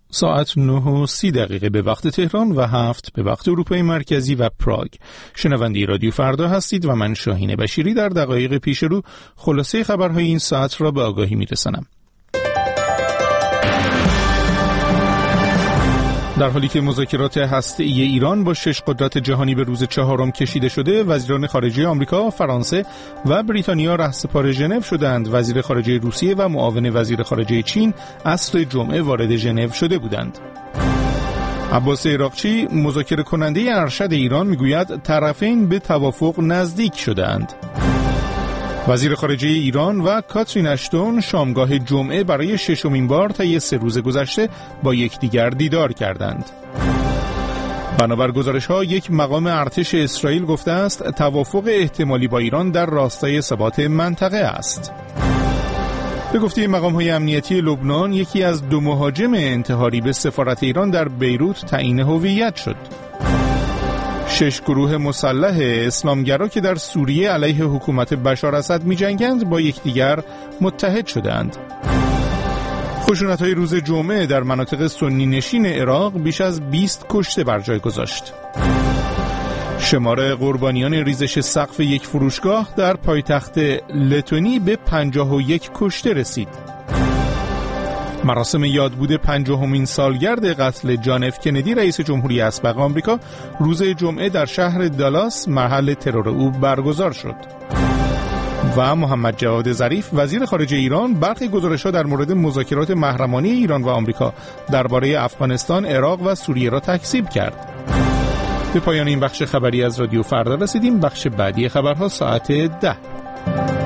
ساعت 9:30 به وقت تهران و 7 به وقت اروپای مرکزی و پراگ. شنونده رادیو فردا هستید و من شاهین بشیری در دقایق پیش رو خلاصه خبرهای این ساعت را به آگاهی میرسانم. در حالی که مذاکرات هسته‌ای ایران با 6 قدرت جهانی به روز 4 کشیده شده، وزیران خارجه آمریکا، فرانسه و بریتانیا رهسپار ژنو شدند. وزیر خارجه روسیه و معاون وزیر خارجه چین عصر جمعه وارد ژنو شده بودند. عباس عراقچی، مذاکره کننده ارشد ایران، میگوید طرفین به توافق نزدیک شدند. وزیر خارجه ایران و کاترین اشتون شامگاه جمعه برای 6مین بار طی 3 روز گذشته با یکدیگر دیدار کردند. بنابر گزارش‌ها، یک مقام ارتش اسرائیل گفته است توافق احتمالی با ایران در راستای ثبات منطقه است. به گفته مقام‌های امنیتی لبنان، یکی از 2 مهاجم انتحاری به سفارت ایران در بیروت تعیین هویت شد. 6 گروه مسلح اسلامگرا که در سوریه علیه حکومت بشار اسد می‌جنگند با یکدیگر متحد شدند. خشونت‌های روز جمعه در مناطق سنی نشین عراق بیش از 20 کشته بر جای گذاشت. شمار قربانیان ریزش سقف یک فروشگاه در پایتخت لتونی به 51 کشته رسید. مراسم یادبود 50مین سالگرد قتل جان اف کندی رئیس جمهوری اسبق آمریکا روز جمعه در شهر دالاس محل ترور او برگزار شد. و محمد جواد ظریف وزیر خارجه ایران برخی گزارش‌ها در مورد مذاکرات محرمانه ایران و آمریکا درباره افغانستان، عراق و سوریه را تکذیب کرد. به پایان این بخش خبری از رادیو فردا رسیدیم. بخش بعدی خبرها ساعت 10.